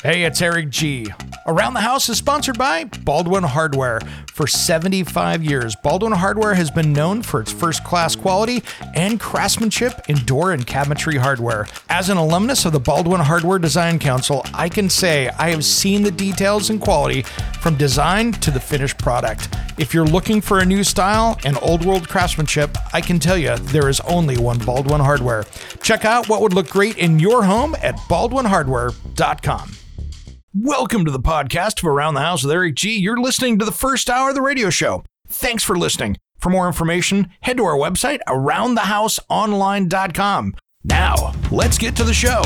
Hey, it's Eric G. Around the House is sponsored by Baldwin Hardware. For 75 years, Baldwin Hardware has been known for its first-class quality and craftsmanship in door and cabinetry hardware. As an alumnus of the Baldwin Hardware Design Council, I can say I have seen the details and quality from design to the finished product. If you're looking for a new style and old-world craftsmanship, I can tell you there is only one Baldwin Hardware. Check out what would look great in your home at baldwinhardware.com. Welcome to the podcast of Around the House with Eric G. You're listening to the first hour of the radio show. Thanks for listening. For more information, head to our website, aroundthehouseonline.com. Now, let's get to the show.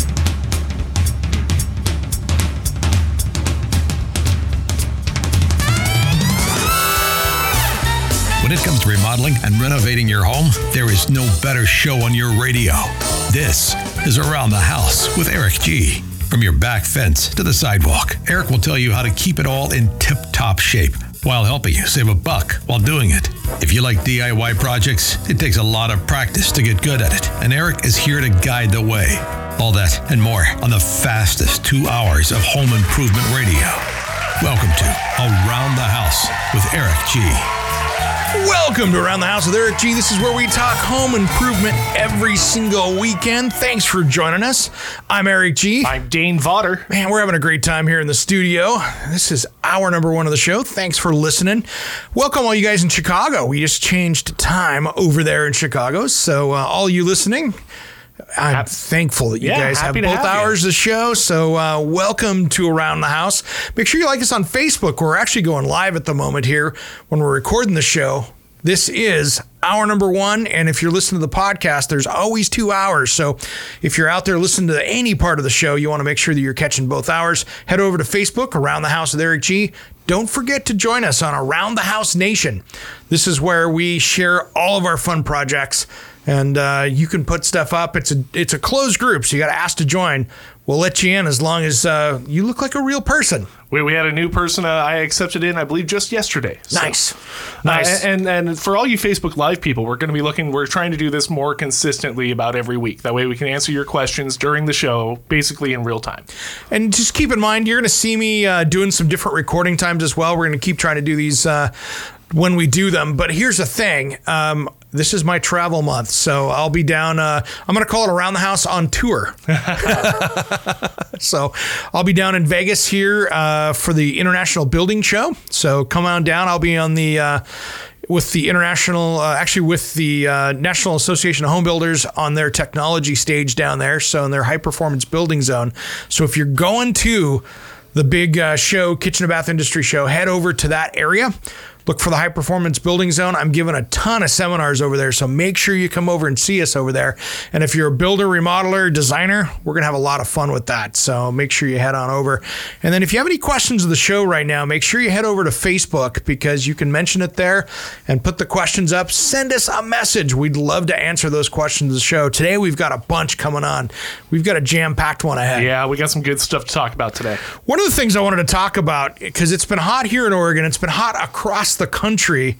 When it comes to remodeling and renovating your home, there is no better show on your radio. This is Around the House with Eric G. From your back fence to the sidewalk, Eric will tell you how to keep it all in tip-top shape while helping you save a buck while doing it. If you like DIY projects, it takes a lot of practice to get good at it, and Eric is here to guide the way. All that and more on the fastest 2 hours of home improvement radio. Welcome to Around the House with Eric G. Welcome to Around the House with Eric G. This is where we talk home improvement every single weekend. Thanks for joining us. I'm Eric G. I'm Dane Vodder. Man, we're having a great time here in the studio. This is hour number one of the show. Thanks for listening. Welcome all you guys in Chicago. We just changed time over there in Chicago. So all you listening, I'm thankful that you guys have both hours of the show. So welcome to Around the House. Make sure you like us on Facebook. We're actually going live at the moment here when we're recording the show. This is hour number one. And if you're listening to the podcast, there's always 2 hours. So if you're out there listening to any part of the show, you want to make sure that you're catching both hours. Head over to Facebook, Around the House with Eric G. Don't forget to join us on Around the House Nation. This is where we share all of our fun projects. And you can put stuff up. It's a closed group, so you got to ask to join. We'll let you in as long as you look like a real person. We had a new person I accepted in, I believe, just yesterday. So. Nice. And for all you Facebook Live people, we're trying to do this more consistently about every week. That way we can answer your questions during the show, basically in real time. And just keep in mind, you're going to see me doing some different recording times as well. We're going to keep trying to do these when we do them. But here's the thing. This is my travel month, so I'll be down. I'm going to call it Around the House on tour. So I'll be down in Vegas here for the International Building Show. So come on down. I'll be on the with the National Association of Home Builders on their technology stage down there. So in their high performance building zone. So if you're going to the big show, Kitchen and Bath Industry Show, head over to that area. Look for the High Performance Building Zone. I'm giving a ton of seminars over there, so make sure you come over and see us over there. And if you're a builder, remodeler, designer, we're going to have a lot of fun with that. So make sure you head on over. And then if you have any questions of the show right now, make sure you head over to Facebook because you can mention it there and put the questions up. Send us a message. We'd love to answer those questions of the show. Today, we've got a bunch coming on. We've got a jam-packed one ahead. Yeah, we got some good stuff to talk about today. One of the things I wanted to talk about, because it's been hot here in Oregon, it's been hot across the country,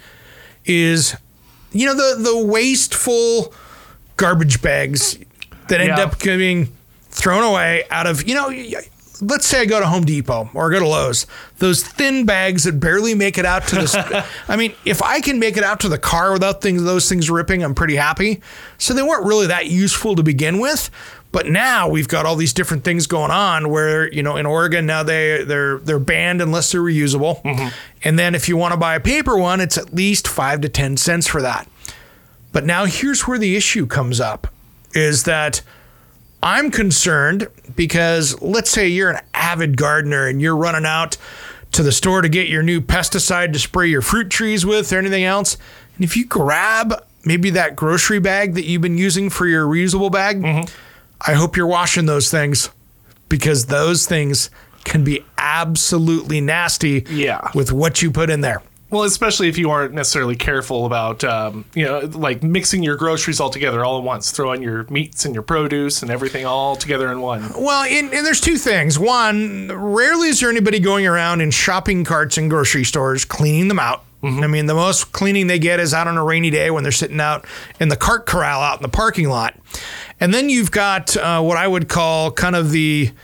is the wasteful garbage bags that end up getting thrown away out of let's say I go to Home Depot or I go to Lowe's, those thin bags that barely make it out to the I mean, if I can make it out to the car without those things ripping, I'm pretty happy. So they weren't really that useful to begin with. But now we've got all these different things going on where, in Oregon now they're banned unless they're reusable. Mm-hmm. And then if you want to buy a paper one, it's at least 5 to 10 cents for that. But now here's where the issue comes up, is that I'm concerned because let's say you're an avid gardener and you're running out to the store to get your new pesticide to spray your fruit trees with or anything else. And if you grab maybe that grocery bag that you've been using for your reusable bag, mm-hmm. I hope you're washing those things because those things can be absolutely nasty with what you put in there. Well, especially if you aren't necessarily careful about, like mixing your groceries all together all at once, throwing your meats and your produce and everything all together in one. Well, and there's two things. One, rarely is there anybody going around in shopping carts in grocery stores cleaning them out. Mm-hmm. I mean, the most cleaning they get is out on a rainy day when they're sitting out in the cart corral out in the parking lot. And then you've got what I would call kind of the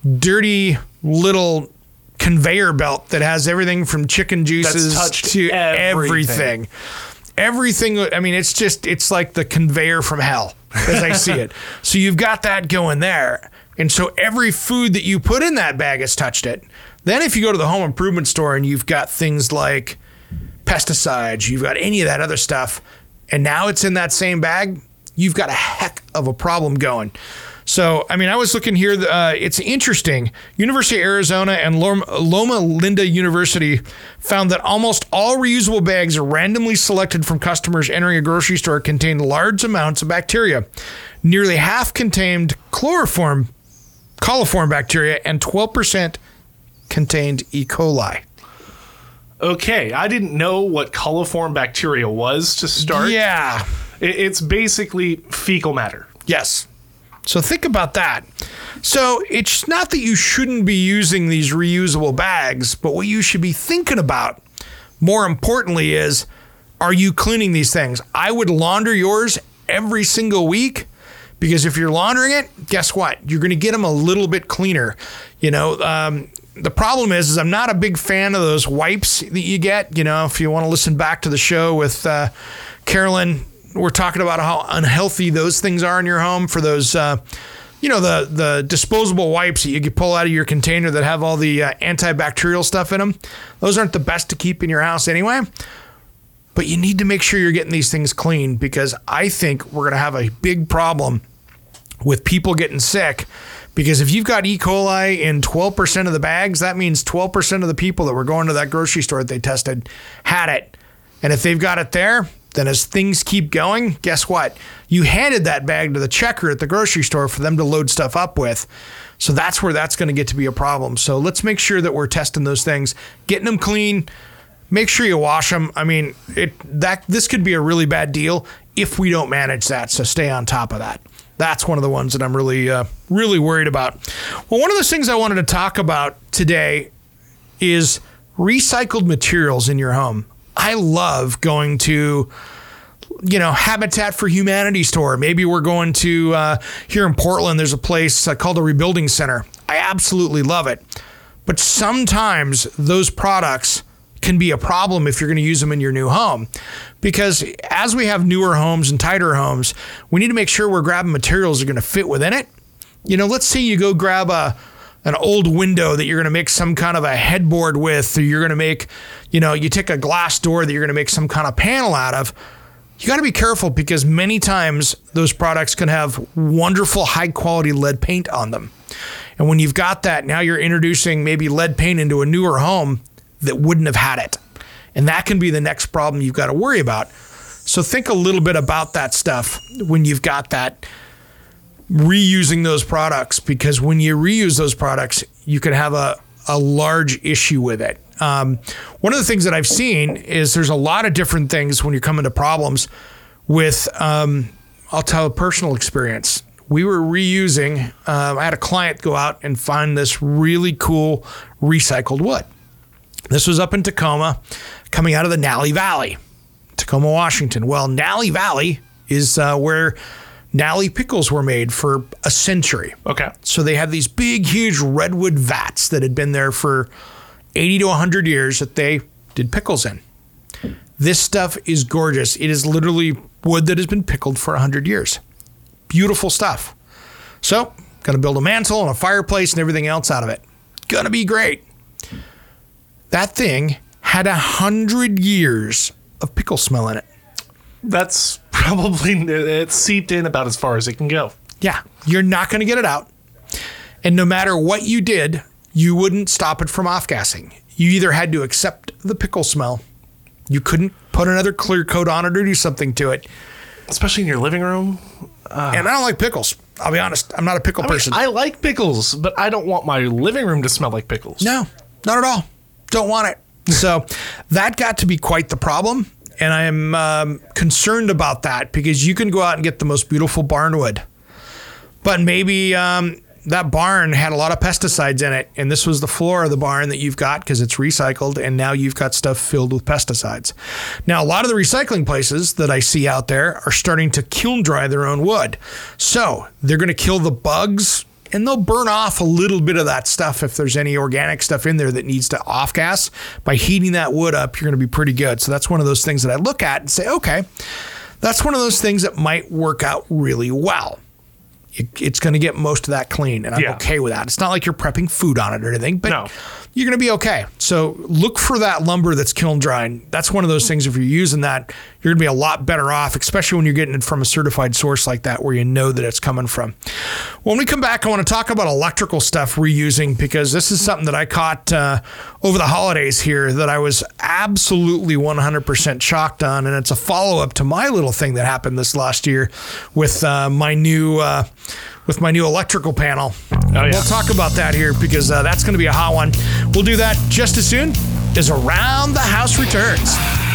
dirty little conveyor belt that has everything from chicken juices to everything. Everything. I mean, it's like the conveyor from hell as I see it. So you've got that going there. And so every food that you put in that bag has touched it. Then if you go to the home improvement store and you've got things like pesticides, you've got any of that other stuff, and now it's in that same bag, you've got a heck of a problem going. So, I mean, I was looking here. It's interesting. University of Arizona and Loma Linda University found that almost all reusable bags randomly selected from customers entering a grocery store contained large amounts of bacteria. Nearly half contained coliform bacteria, and 12% contained E. coli. Okay, I didn't know what coliform bacteria was to start. Yeah. It's basically fecal matter. Yes. So think about that. So it's not that you shouldn't be using these reusable bags, but what you should be thinking about, more importantly, is, are you cleaning these things? I would launder yours every single week, because if you're laundering it, guess what? You're going to get them a little bit cleaner. You know, the problem is I'm not a big fan of those wipes that you get. You know, if you want to listen back to the show with Carolyn, we're talking about how unhealthy those things are in your home for those, the disposable wipes that you can pull out of your container that have all the antibacterial stuff in them. Those aren't the best to keep in your house anyway. But you need to make sure you're getting these things clean, because I think we're going to have a big problem with people getting sick. Because if you've got E. coli in 12% of the bags, that means 12% of the people that were going to that grocery store that they tested had it. And if they've got it there, then as things keep going, guess what? You handed that bag to the checker at the grocery store for them to load stuff up with. So that's where that's going to get to be a problem. So let's make sure that we're testing those things, getting them clean. Make sure you wash them. I mean, this could be a really bad deal if we don't manage that. So stay on top of that. That's one of the ones that I'm really, really worried about. Well, one of those things I wanted to talk about today is recycled materials in your home. I love going to, Habitat for Humanity store. Maybe we're going to, here in Portland, there's a place called a Rebuilding Center. I absolutely love it. But sometimes those products can be a problem if you're going to use them in your new home. Because as we have newer homes and tighter homes, we need to make sure we're grabbing materials that are going to fit within it. Let's say you go grab an old window that you're going to make some kind of a headboard with, or you're going to make, you take a glass door that you're going to make some kind of panel out of. You got to be careful, because many times those products can have wonderful high quality lead paint on them. And when you've got that, now you're introducing maybe lead paint into a newer home that wouldn't have had it. And that can be the next problem you've got to worry about. So think a little bit about that stuff when you've got that, reusing those products, because when you reuse those products, you can have a large issue with it. One of the things that I've seen is there's a lot of different things when you're coming to problems with, I'll tell a personal experience. We were reusing, I had a client go out and find this really cool recycled wood. This was up in Tacoma, coming out of the Nally Valley, Tacoma, Washington. Well, Nally Valley is where Nally pickles were made for a century. Okay. So they have these big, huge redwood vats that had been there for 80 to 100 years that they did pickles in. This stuff is gorgeous. It is literally wood that has been pickled for 100 years. Beautiful stuff. So, going to build a mantle and a fireplace and everything else out of it. Going to be great. That thing had 100 years of pickle smell in it. That's probably, it's seeped in about as far as it can go. Yeah, you're not going to get it out. And no matter what you did, you wouldn't stop it from off-gassing. You either had to accept the pickle smell, you couldn't put another clear coat on it or do something to it. Especially in your living room. And I don't like pickles. I'll be honest. I'm not a pickle person. I like pickles, but I don't want my living room to smell like pickles. No, not at all. Don't want it. So that got to be quite the problem. And I am concerned about that, because you can go out and get the most beautiful barnwood, but maybe that barn had a lot of pesticides in it. And this was the floor of the barn that you've got because it's recycled. And now you've got stuff filled with pesticides. Now, a lot of the recycling places that I see out there are starting to kiln dry their own wood. So they're going to kill the bugs and they'll burn off a little bit of that stuff if there's any organic stuff in there that needs to off gas. By heating that wood up, you're going to be pretty good. So that's one of those things that I look at and say, okay, that's one of those things that might work out really well. It's going to get most of that clean, and I'm okay with that. It's not like you're prepping food on it or anything, but you're going to be okay. So look for that lumber that's kiln dried. That's one of those things, if you're using that, you're going to be a lot better off, especially when you're getting it from a certified source like that where you know that it's coming from. When we come back, I want to talk about electrical stuff reusing, because this is something that I caught over the holidays here that I was absolutely 100% shocked on, and it's a follow-up to my little thing that happened this last year with my new electrical panel. We'll talk about that here, because that's going to be a hot one. We'll do that just as soon as Around the House returns.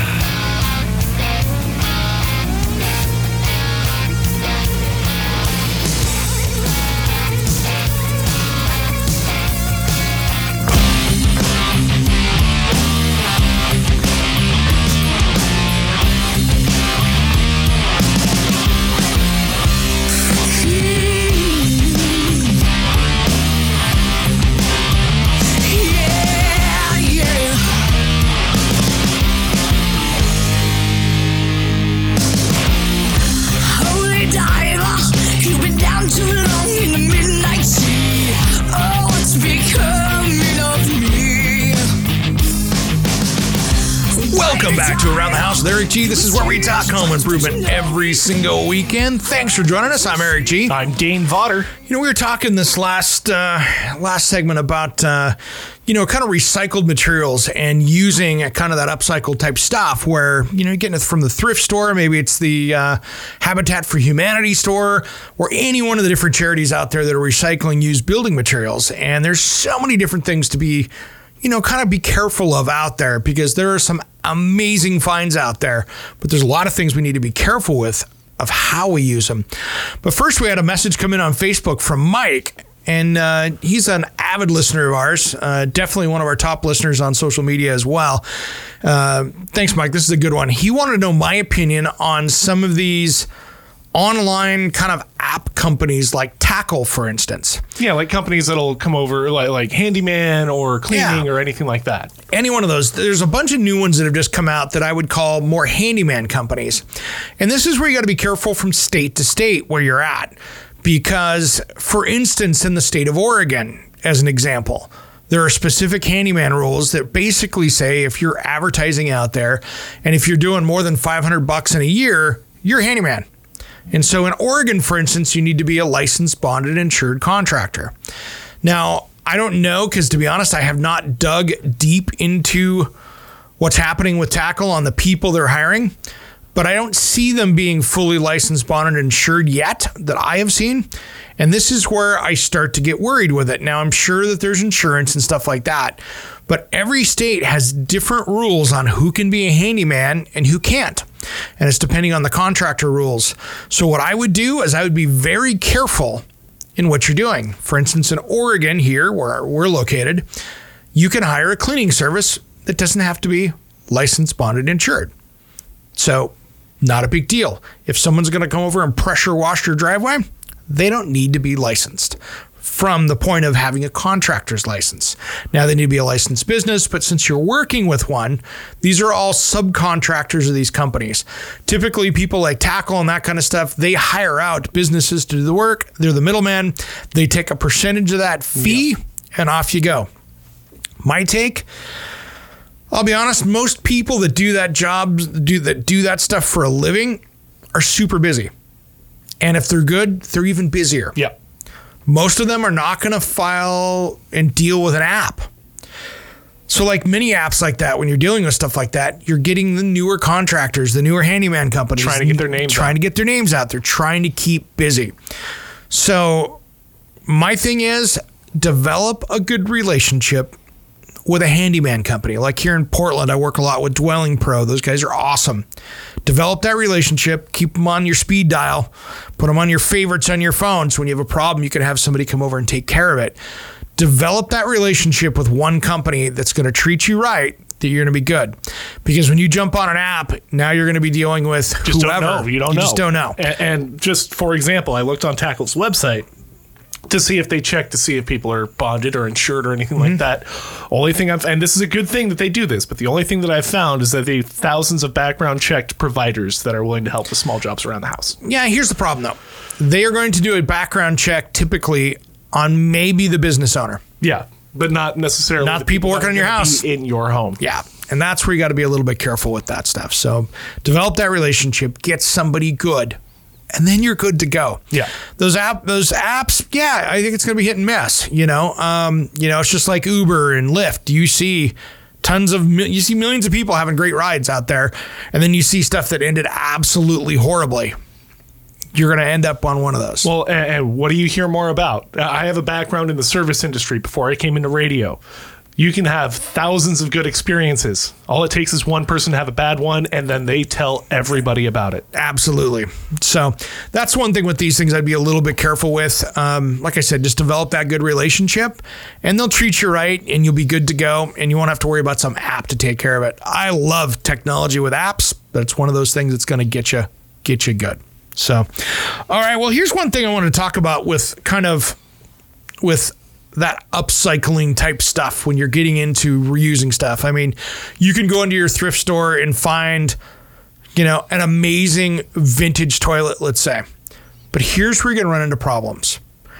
Welcome back to Around the House with Eric G. This is where we talk home improvement every single weekend. Thanks for joining us. I'm Eric G. I'm Dane Vodder. We were talking this last segment about kind of recycled materials and using kind of that upcycled type stuff where, you're getting it from the thrift store. Maybe it's the Habitat for Humanity store, or any one of the different charities out there that are recycling used building materials. And there's so many different things to be kind of be careful of out there, because there are some amazing finds out there, but there's a lot of things we need to be careful with of how we use them. But first, we had a message come in on Facebook from Mike, and he's an avid listener of ours, definitely one of our top listeners on social media as well. Thanks, Mike. This is a good one. He wanted to know my opinion on some of these online kind of app companies like Tackle, for instance. Yeah, like companies that'll come over like Handyman or cleaning or anything like that. Any one of those. There's a bunch of new ones that have just come out that I would call more handyman companies. And this is where you got to be careful from state to state where you're at. Because, for instance, in the state of Oregon, as an example, there are specific handyman rules that basically say if you're advertising out there and if you're doing more than $500 in a year, you're a handyman. And so in Oregon, for instance, you need to be a licensed, bonded, insured contractor. Now, I don't know, because to be honest, I have not dug deep into what's happening with Tackle on the people they're hiring, but I don't see them being fully licensed, bonded, and insured yet that I have seen. And this is where I start to get worried with it. Now, I'm sure that there's insurance and stuff like that, but every state has different rules on who can be a handyman and who can't. And it's depending on the contractor rules. So what I would do is I would be very careful in what you're doing. For instance, in Oregon here, where we're located, you can hire a cleaning service that doesn't have to be licensed, bonded, insured. So not a big deal. If someone's going to come over and pressure wash your driveway, they don't need to be licensed from the point of having a contractor's license. Now, they need to be a licensed business, but since you're working with one, these are all subcontractors of these companies. Typically, people like Tackle and that kind of stuff, they hire out businesses to do the work. They're the middleman. They take a percentage of that fee, and off you go. My take, I'll be honest, most people that do that job, do that stuff for a living are super busy. And if they're good, they're even busier. Yep. Most of them are not going to file and deal with an app. So like many apps like that, when you're dealing with stuff like that, you're getting the newer contractors, the newer handyman companies. Trying to get their names out. They're trying to keep busy. So my thing is, develop a good relationship with a handyman company. Like here in Portland, I work a lot with Dwelling Pro. Those guys are awesome. Develop that relationship. Keep them on your speed dial. Put them on your favorites on your phone. So when you have a problem, you can have somebody come over and take care of it. Develop that relationship with one company that's going to treat you right, that you're going to be good. Because when you jump on an app, now you're going to be dealing with whoever. You don't know. Just don't know. And just for example, I looked on Tackle's website, to see if they check to see if people are bonded or insured or anything like that. Only thing and this is a good thing that they do this, but the only thing that I've found is that they have thousands of background checked providers that are willing to help with small jobs around the house. Yeah, here's the problem though. They are going to do a background check typically on maybe the business owner. Yeah, but not necessarily Not the people working in your house. in your home. Yeah. And that's where you got to be a little bit careful with that stuff. So develop that relationship, get somebody good, and then you're good to go. Yeah. Those apps, yeah, I think it's going to be hit and miss, it's just like Uber and Lyft. You see millions of people having great rides out there, and then you see stuff that ended absolutely horribly. You're going to end up on one of those. Well, and what do you hear more about? I have a background in the service industry before I came into radio. You can have thousands of good experiences. All it takes is one person to have a bad one, and then they tell everybody about it. Absolutely. So that's one thing with these things I'd be a little bit careful with. Like I said, just develop that good relationship, and they'll treat you right, and you'll be good to go, and you won't have to worry about some app to take care of it. I love technology with apps, but it's one of those things that's going to get you good. So, all right. Well, here's one thing I want to talk about with that upcycling type stuff when you're getting into reusing stuff. I mean, you can go into your thrift store and find, an amazing vintage toilet, let's say. But here's where you're going to run into problems.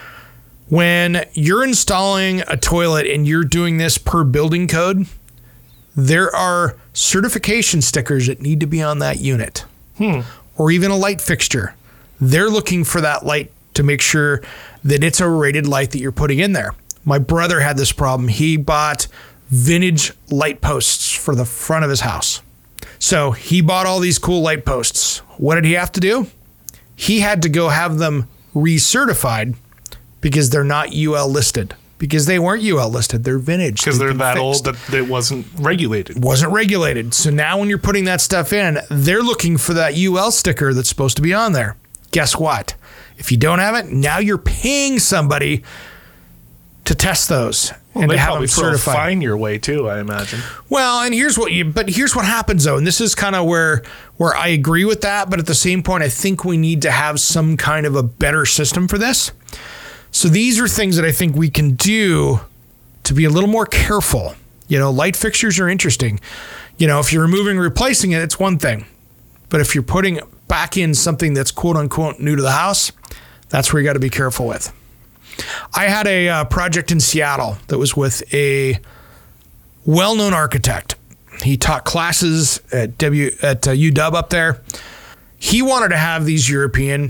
When you're installing a toilet and you're doing this per building code, there are certification stickers that need to be on that unit. Or even a light fixture. They're looking for that light to make sure that it's a rated light that you're putting in there. My brother had this problem. He bought vintage light posts for the front of his house. So he bought all these cool light posts. What did he have to do? He had to go have them recertified because they're not UL listed. Because they weren't UL listed. They're vintage. Because they're that old that it wasn't regulated. Wasn't regulated. So now when you're putting that stuff in, they're looking for that UL sticker that's supposed to be on there. Guess what? If you don't have it, now you're paying somebody to test those and to have them certified. Fine your way too, I imagine. Well, and here's what happens though, and this is kind of where I agree with that, but at the same point, I think we need to have some kind of a better system for this. So these are things that I think we can do to be a little more careful. Light fixtures are interesting. If you're removing, replacing it, it's one thing. But if you're putting back in something that's quote unquote new to the house, that's where you got to be careful with. I had a project in Seattle that was with a well-known architect. He taught classes at UW up there. He wanted to have these European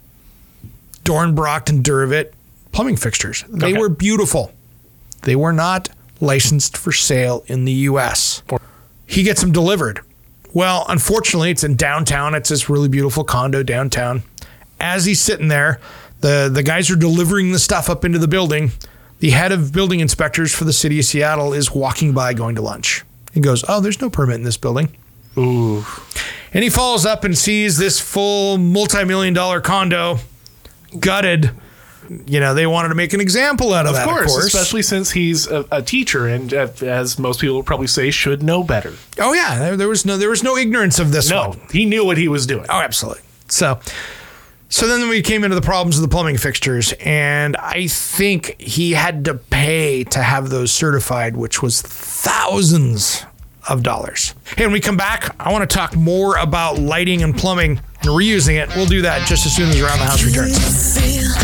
Dornbracht and Duravit plumbing fixtures. They were beautiful. They were not licensed for sale in the U.S. He gets them delivered. Well, unfortunately, it's in downtown. It's this really beautiful condo downtown. As he's sitting there, the guys are delivering the stuff up into the building. The head of building inspectors for the city of Seattle is walking by going to lunch. He goes, "Oh, there's no permit in this building." Ooh. And he follows up and sees this full multi-million-dollar condo gutted. They wanted to make an example out of that, of course. Especially since he's a teacher and, as most people would probably say, should know better. Oh, yeah. There was no ignorance of this one. No, he knew what he was doing. Oh, absolutely. So then we came into the problems of the plumbing fixtures, and I think he had to pay to have those certified, which was thousands of dollars. Hey, when we come back, I want to talk more about lighting and plumbing and reusing it. We'll do that just as soon as Around the House returns.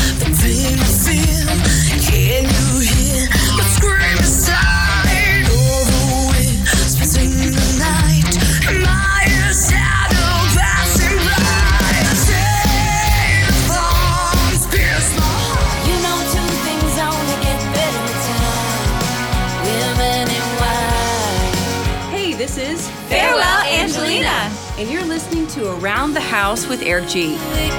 This is Farewell Angelina, and you're listening to Around the House with Eric G.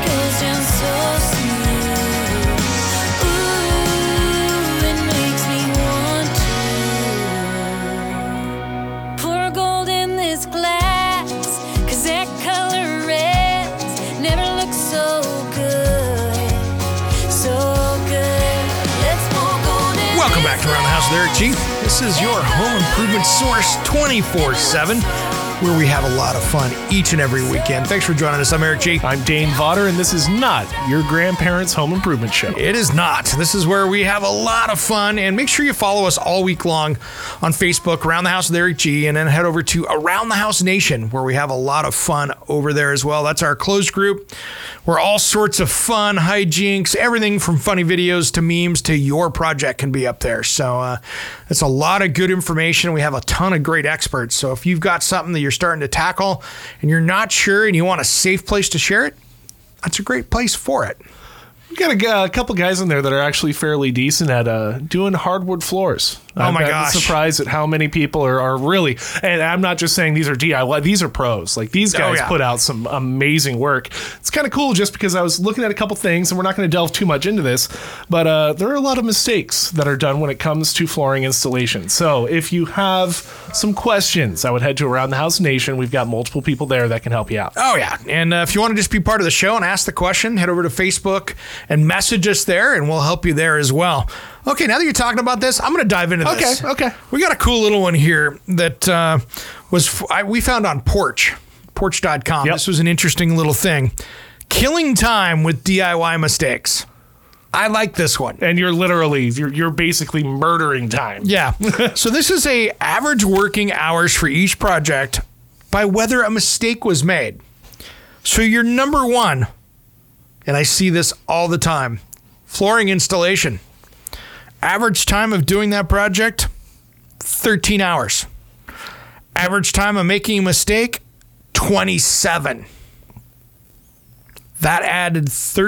Pour gold in this glass, 'cause that color red never looks so good, so good. Let's pour gold in. Welcome back to Around the House with Eric G. This is your home improvement source 24/7. where we have a lot of fun each and every weekend. Thanks for joining us. I'm Eric G. I'm Dane Vodder, and this is not your grandparents' home improvement show. It is not. This is where we have a lot of fun, and make sure you follow us all week long on Facebook, Around the House with Eric G, and then head over to Around the House Nation, where we have a lot of fun over there as well. That's our closed group, where all sorts of fun, hijinks, everything from funny videos to memes to your project can be up there. So it's a lot of good information. We have a ton of great experts. So if you've got something that you're starting to tackle and you're not sure and you want a safe place to share it, that's a great place for it. We got a couple guys in there that are actually fairly decent at doing hardwood floors. Oh my gosh. I'm surprised at how many people are really, and I'm not just saying these are DIY, these are pros. Like these guys put out some amazing work. It's kind of cool just because I was looking at a couple things, and we're not going to delve too much into this, but there are a lot of mistakes that are done when it comes to flooring installation. So if you have some questions, I would head to Around the House Nation. We've got multiple people there that can help you out. Oh yeah. And if you want to just be part of the show and ask the question, head over to Facebook and message us there, and we'll help you there as well. Okay, now that you're talking about this, I'm going to dive into this. Okay. We got a cool little one here that we found on porch.com. Yep. This was an interesting little thing. Killing time with DIY mistakes. I like this one. And you're basically murdering time. Yeah. So this is a average working hours for each project by whether a mistake was made. So your number one, and I see this all the time, flooring installation. Average time of doing that project, 13 hours. Average time of making a mistake, 27. That added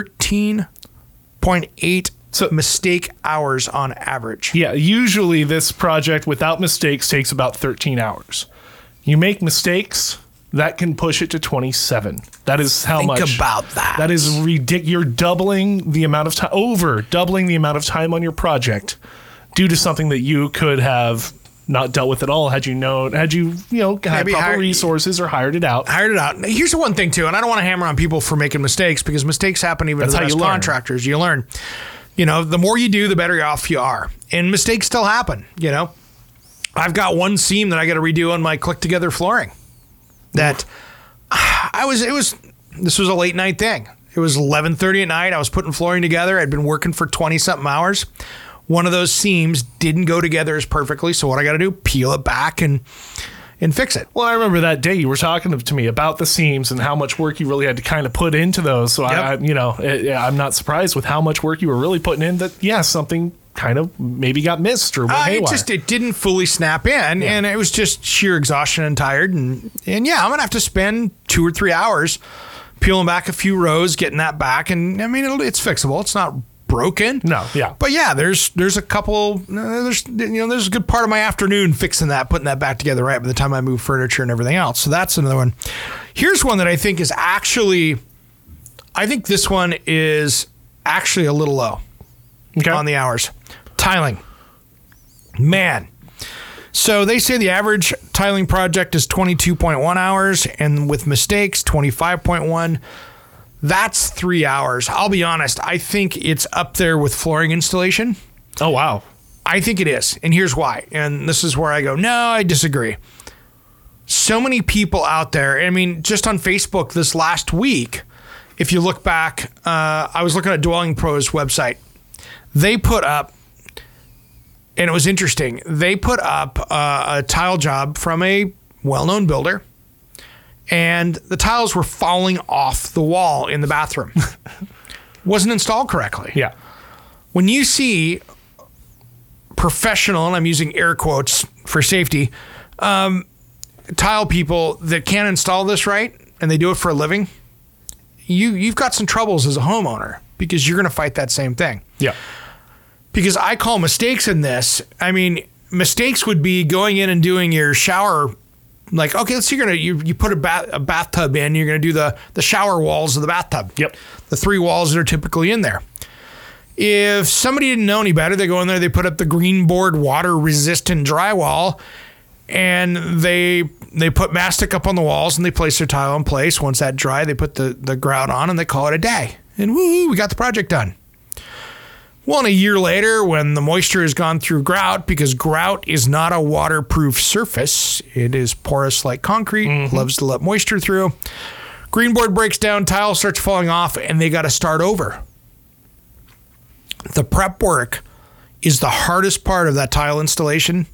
13.8 mistake hours on average. Yeah, usually this project without mistakes takes about 13 hours. You make mistakes, that can push it to 27. That is how much. Think about that. That is ridiculous. You're doubling the amount of time, doubling the amount of time on your project due to something that you could have not dealt with at all had you had proper resources or hired it out. Here's the one thing too, and I don't want to hammer on people for making mistakes because mistakes happen even to the best contractors. You learn. The more you do, the better off you are. And mistakes still happen, I've got one seam that I got to redo on my click together flooring. That this was a late night thing. It was 11:30 at night. I was putting flooring together. I'd been working for 20 something hours. One of those seams didn't go together as perfectly. So what I got to do, peel it back and fix it. Well, I remember that day you were talking to me about the seams and how much work you really had to kind of put into those. So yep. I'm not surprised with how much work you were really putting in that. Yeah, something kind of maybe got missed or went haywire. It didn't fully snap in, and it was just sheer exhaustion and tired. And yeah, I'm gonna have to spend 2 or 3 hours peeling back a few rows, getting that back. And I mean, it's fixable. It's not broken. No, yeah. But yeah, there's a couple. There's a good part of my afternoon fixing that, putting that back together right by the time I move furniture and everything else. So that's another one. Here's one that I think is actually, this one is actually a little low on the hours. Tiling. Man. So they say the average tiling project is 22.1 hours, and with mistakes, 25.1. That's 3 hours. I'll be honest. I think it's up there with flooring installation. Oh, wow. I think it is. And here's why. And this is where I go, no, I disagree. So many people out there. I mean, just on Facebook this last week, if you look back, I was looking at Dwelling Pro's website. They put up, and it was interesting, they put up a tile job from a well-known builder, and the tiles were falling off the wall in the bathroom. Wasn't installed correctly. Yeah. When you see professional, and I'm using air quotes for safety, tile people that can't install this right, and they do it for a living, you've got some troubles as a homeowner because you're going to fight that same thing. Yeah. Because I call mistakes in this, I mean, mistakes would be going in and doing your shower. Like, okay, let's say you put a bathtub in, you're going to do the shower walls of the bathtub. Yep. The 3 walls that are typically in there. If somebody didn't know any better, they go in there, they put up the green board water resistant drywall, and they put mastic up on the walls, and they place their tile in place. Once that dry, they put the grout on, and they call it a day. And woo, we got the project done. Well, and a year later, when the moisture has gone through grout, because grout is not a waterproof surface, it is porous like concrete, loves to let moisture through. Greenboard breaks down, tile starts falling off, and they got to start over. The prep work is the hardest part of that tile installation,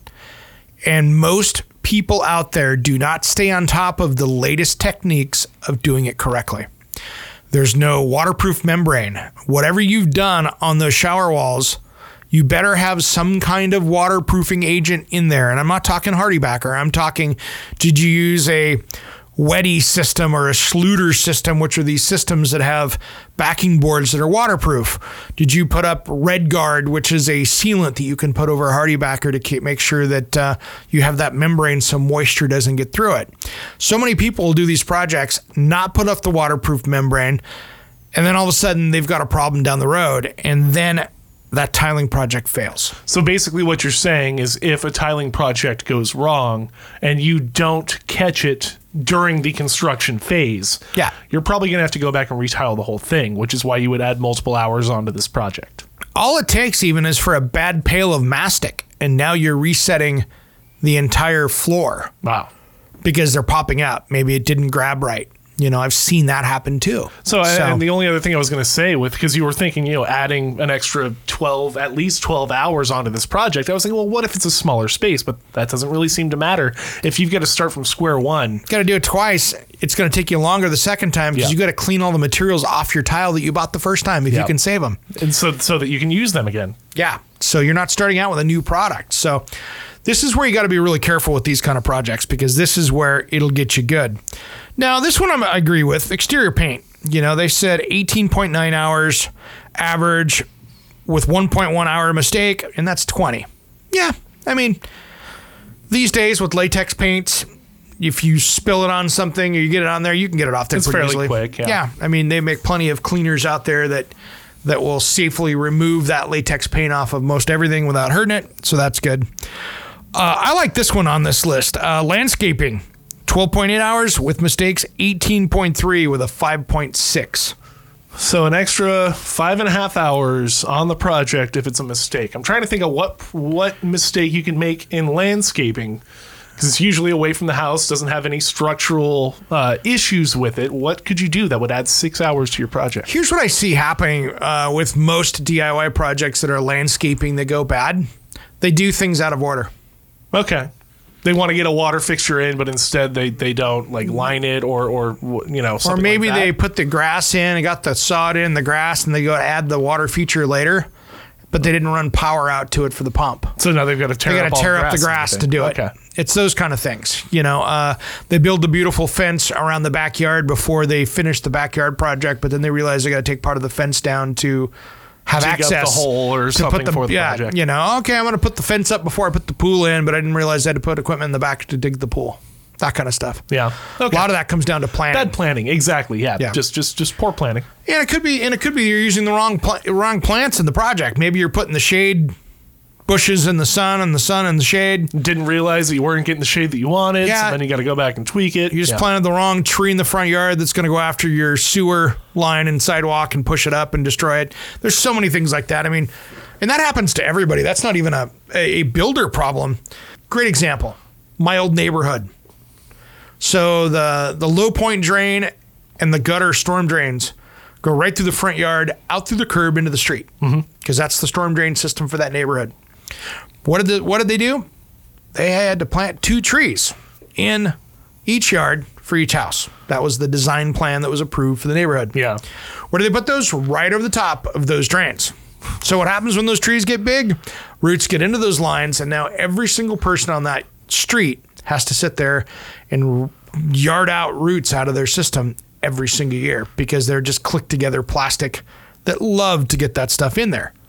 and most people out there do not stay on top of the latest techniques of doing it correctly. There's no waterproof membrane. Whatever you've done on those shower walls, you better have some kind of waterproofing agent in there. And I'm not talking HardieBacker. I'm talking, did you use a Weddy system or a Schluter system, which are these systems that have backing boards that are waterproof? Did you put up RedGuard, which is a sealant that you can put over HardieBacker to make sure that you have that membrane so moisture doesn't get through it? So many people will do these projects, not put up the waterproof membrane, and then all of a sudden they've got a problem down the road, and then that tiling project fails. So basically what you're saying is if a tiling project goes wrong and you don't catch it during the construction phase, you're probably going to have to go back and retile the whole thing, which is why you would add multiple hours onto this project. All it takes even is for a bad pail of mastic, and now you're resetting the entire floor. Wow. Because they're popping out. Maybe it didn't grab right. You know, I've seen that happen too. So and the only other thing I was going to say because you were thinking, adding an extra at least 12 hours onto this project, I was thinking, well, what if it's a smaller space? But that doesn't really seem to matter. If you've got to start from square one. Got to do it twice. It's going to take you longer the second time because you got to clean all the materials off your tile that you bought the first time if you can save them. And so that you can use them again. Yeah. So you're not starting out with a new product. So this is where you got to be really careful with these kind of projects because this is where it'll get you good. Now, this one I agree with. Exterior paint. They said 18.9 hours average with 1.1 hour mistake, and that's 20. Yeah, I mean, these days with latex paints, if you spill it on something or you get it on there, you can get it off there it's pretty fairly easily. Quick, yeah, I mean, they make plenty of cleaners out there that will safely remove that latex paint off of most everything without hurting it, so that's good. I like this one on this list. Landscaping. 12.8 hours with mistakes, 18.3 with a 5.6. So an extra 5.5 hours on the project if it's a mistake. I'm trying to think of what mistake you can make in landscaping because it's usually away from the house, doesn't have any structural issues with it. What could you do that would add 6 hours to your project? Here's what I see happening with most DIY projects that are landscaping that go bad. They do things out of order. Okay. They want to get a water fixture in, but instead they don't line it or something or maybe like that. They put the grass in and got the sod in the grass and they go to add the water feature later, but they didn't run power out to it for the pump. So now they've got to tear up the grass to do it. Okay. It's those kind of things. They build the beautiful fence around the backyard before they finish the backyard project, but then they realize they got to take part of the fence down to have dig access up the hole or something for the project. Okay, I'm going to put the fence up before I put the pool in, but I didn't realize I had to put equipment in the back to dig the pool. That kind of stuff. Yeah. Okay. A lot of that comes down to planning. Bad planning, exactly. Yeah. Just poor planning. And it could be you're using the wrong plants in the project. Maybe you're putting the shade bushes in the sun and the sun in the shade. Didn't realize that you weren't getting the shade that you wanted, so then you got to go back and tweak it. You just planted the wrong tree in the front yard that's going to go after your sewer line and sidewalk and push it up and destroy it. There's so many things like that. I mean, and that happens to everybody. That's not even a builder problem. Great example, my old neighborhood. So the low point drain and the gutter storm drains go right through the front yard, out through the curb into the street, because that's the storm drain system for that neighborhood. What did they do? They had to plant 2 trees in each yard for each house. That was the design plan that was approved for the neighborhood. Yeah. Where do they put those? Right over the top of those drains. So what happens when those trees get big? Roots get into those lines, and now every single person on that street has to sit there and yard out roots out of their system every single year because they're just clicked together plastic that love to get that stuff in there.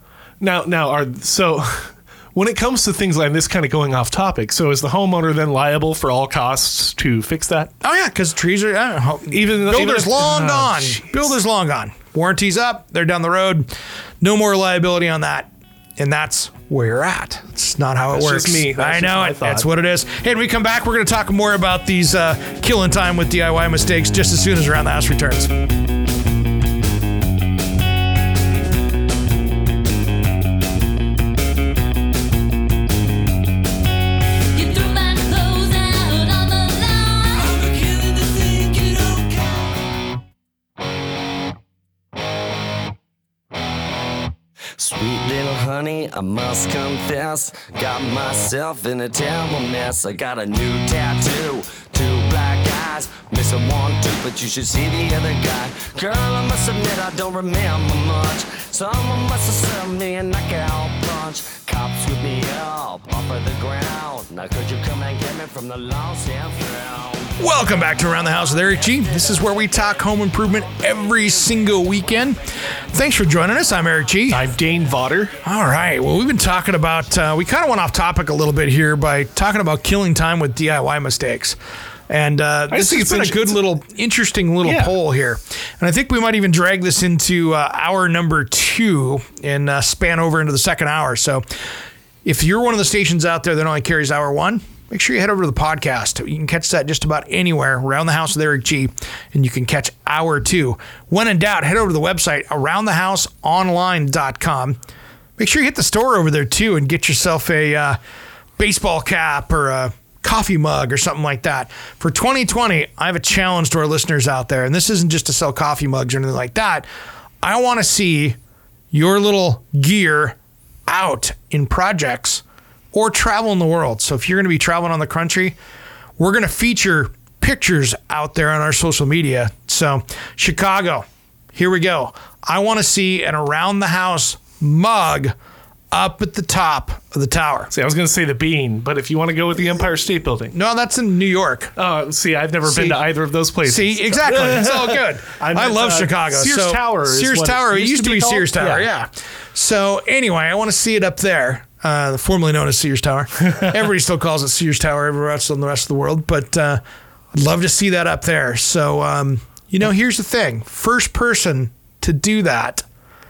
So when it comes to things like this, kind of going off topic, so is the homeowner then liable for all costs to fix that? Oh yeah, because trees are builder's long gone. Builder's long gone. Warranty's up. They're down the road. No more liability on that. And that's where you're at. It's not how it works. Just me. I know it. That's what it is. Hey, when we come back, we're going to talk more about these killing time with DIY mistakes just as soon as Around the House returns. me, I must confess, got myself in a terrible mess. I got a new tattoo, 2 black eyes, missing 1 tooth, but you should see the other guy. Girl, I must admit I don't remember much. Someone must have served me a knockout punch. Cops whip me up off of the ground. Now could you come and get me from the lost and found? Welcome back to Around the House with Eric G. This is where we talk home improvement every single weekend. Thanks for joining us. I'm Eric G. I'm Dane Vodder. All right. Well, we've been talking about, we kind of went off topic a little bit here by talking about killing time with DIY mistakes. And this has been a good little, interesting little poll here. And I think we might even drag this into hour number 2 and span over into the second hour. So if you're one of the stations out there that only carries hour 1, make sure you head over to the podcast. You can catch that just about anywhere, Around the House with Eric G, and you can catch hour 2. When in doubt, head over to the website, aroundthehouseonline.com. Make sure you hit the store over there, too, and get yourself a baseball cap or a coffee mug or something like that. For 2020, I have a challenge to our listeners out there, and this isn't just to sell coffee mugs or anything like that. I want to see your little gear out in projects or travel in the world. So if you're going to be traveling on the country, we're going to feature pictures out there on our social media. So Chicago, here we go. I want to see an Around the House mug up at the top of the tower. See, I was going to say the Bean, but if you want to go with the Empire State Building. No, that's in New York. See, I've never been to either of those places. See, exactly. It's all good. I love Chicago. Sears Tower. Sears Tower. It used to be Sears Tower, yeah. So anyway, I want to see it up there. Formerly known as Sears Tower. Everybody still calls it Sears Tower everywhere else in the rest of the world, but I'd love to see that up there. So, here's the thing. First person to do that,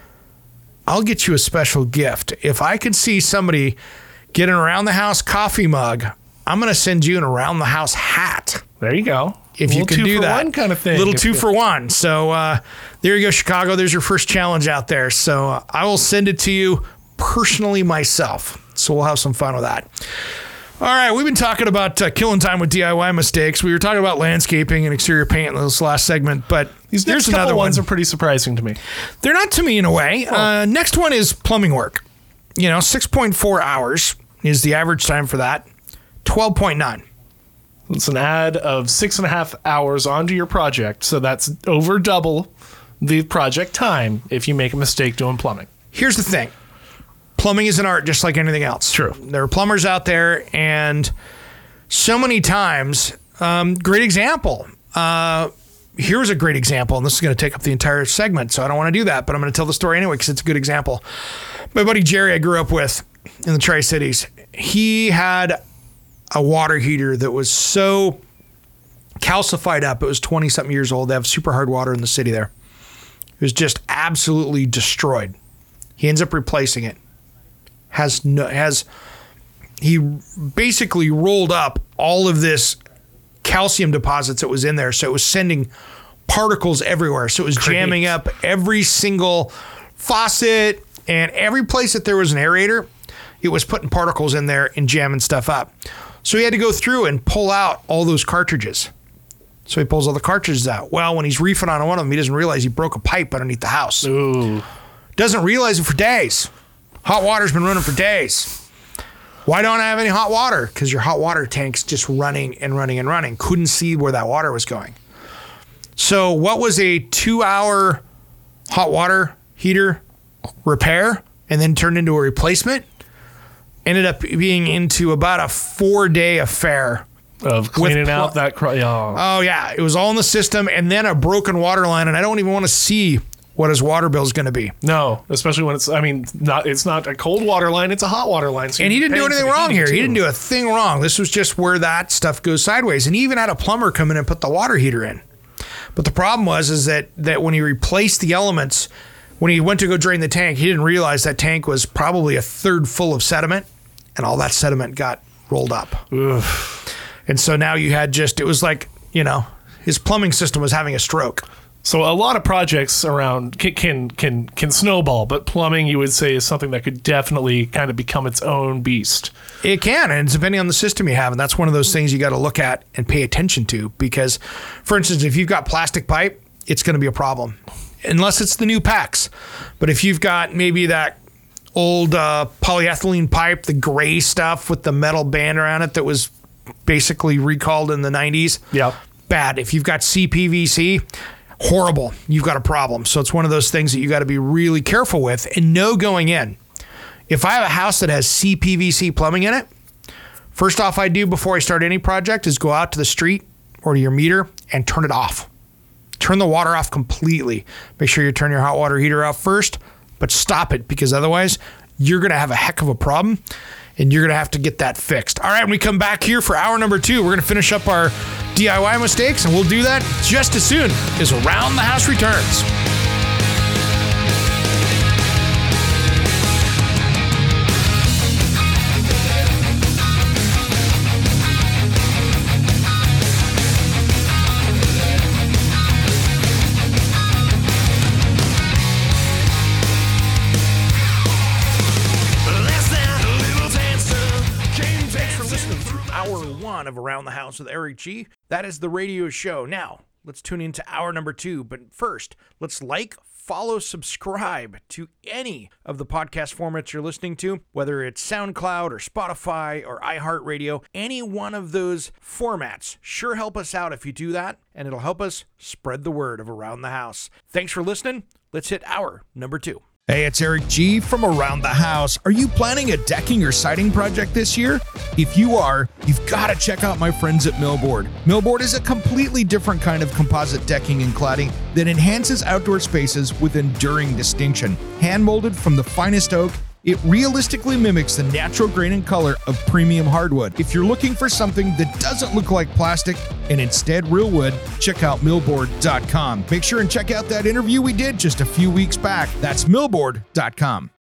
I'll get you a special gift. If I can see somebody get an Around the House coffee mug, I'm going to send you an Around the House hat. There you go. If you can do that. One kind of thing. Little 2 for 1. So there you go, Chicago. There's your first challenge out there. So I will send it to you personally myself. So we'll have some fun with that. All right, we've been talking about killing time with DIY mistakes. We were talking about landscaping and exterior paint in this last segment, but there's another ones are pretty surprising to me. They're not to me in a way. Next one is plumbing work. 6.4 hours is the average time for that. 12.9. It's an add of 6.5 hours onto your project, so that's over double the project time if you make a mistake doing plumbing. Here's the thing. Plumbing is an art just like anything else. True. There are plumbers out there, and so many times, great example. Here's a great example, and this is going to take up the entire segment, so I don't want to do that, but I'm going to tell the story anyway because it's a good example. My buddy Jerry I grew up with in the Tri-Cities, he had a water heater that was so calcified up. It was 20-something years old. They have super hard water in the city there. It was just absolutely destroyed. He ends up replacing it. He basically rolled up all of this calcium deposits that was in there, so it was sending particles everywhere. So it was jamming up every single faucet and every place that there was an aerator. It was putting particles in there and jamming stuff up. So he had to go through and pull out all those cartridges. So he pulls all the cartridges out. Well, when he's reefing on one of them, he doesn't realize he broke a pipe underneath the house. Ooh. Doesn't realize it for days. Hot water's been running for days. Why don't I have any hot water? Because your hot water tank's just running and running and running. Couldn't see where that water was going. So what was a 2-hour hot water heater repair and then turned into a replacement ended up being into about a 4-day affair of cleaning out that. Oh yeah, it was all in the system, and then a broken water line, and I don't even want to see what his water bill is going to be. No, especially when it's not a cold water line, it's a hot water line. So and he didn't do anything wrong here. He didn't do a thing wrong. This was just where that stuff goes sideways. And he even had a plumber come in and put the water heater in. But the problem was that when he replaced the elements, when he went to go drain the tank, he didn't realize that tank was probably a third full of sediment, and all that sediment got rolled up. Oof. And so now you had it was like, his plumbing system was having a stroke. So a lot of projects around can snowball, but plumbing, you would say, is something that could definitely kind of become its own beast. It can, and it's depending on the system you have, and that's one of those things you got to look at and pay attention to, because, for instance, if you've got plastic pipe, it's going to be a problem, unless it's the new PAX. But if you've got maybe that old polyethylene pipe, the gray stuff with the metal band around it that was basically recalled in the 90s. Yep. Bad. If you've got CPVC, horrible. You've got a problem. So it's one of those things that you got to be really careful with and know going in. If I have a house that has CPVC plumbing in it, first off I do before I start any project is go out to the street or to your meter and turn it off. Turn the water off completely. Make sure you turn your hot water heater off first, but stop it because otherwise you're going to have a heck of a problem and you're going to have to get that fixed. All right, when we come back here for hour number 2, we're going to finish up our DIY mistakes, and we'll do that just as soon as Around the House returns. Of Around the House with Eric G. That is the radio show. Now, let's tune into hour number 2. But first, let's like, follow, subscribe to any of the podcast formats you're listening to, whether it's SoundCloud or Spotify or iHeartRadio. Any one of those formats sure help us out if you do that, and it'll help us spread the word of Around the House. Thanks for listening. Let's hit hour number 2. Hey, it's Eric G. from Around the House. Are you planning a decking or siding project this year? If you are, you've got to check out my friends at Millboard. Millboard is a completely different kind of composite decking and cladding that enhances outdoor spaces with enduring distinction. Hand-molded from the finest oak, it realistically mimics the natural grain and color of premium hardwood. If you're looking for something that doesn't look like plastic and instead real wood, check out millboard.com. Make sure and check out that interview we did just a few weeks back. That's millboard.com.